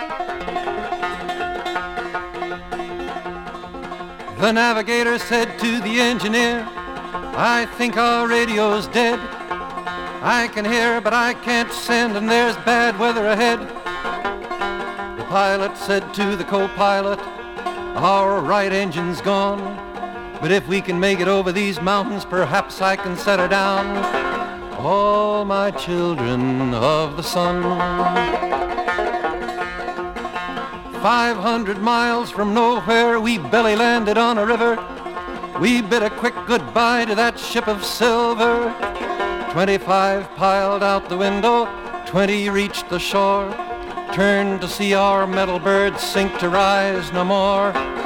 The navigator said to the engineer, I think our radio's dead. I can hear, but I can't send, and there's bad weather ahead. The pilot said to the co-pilot, our right engine's gone, but if we can make it over these mountains, perhaps I can set her down. All my children of the sun. 500 miles from nowhere, we belly landed on a river. We bid a quick goodbye to that ship of silver. 25 piled out the window, 20 reached the shore, turned to see our metal birds sink to rise no more.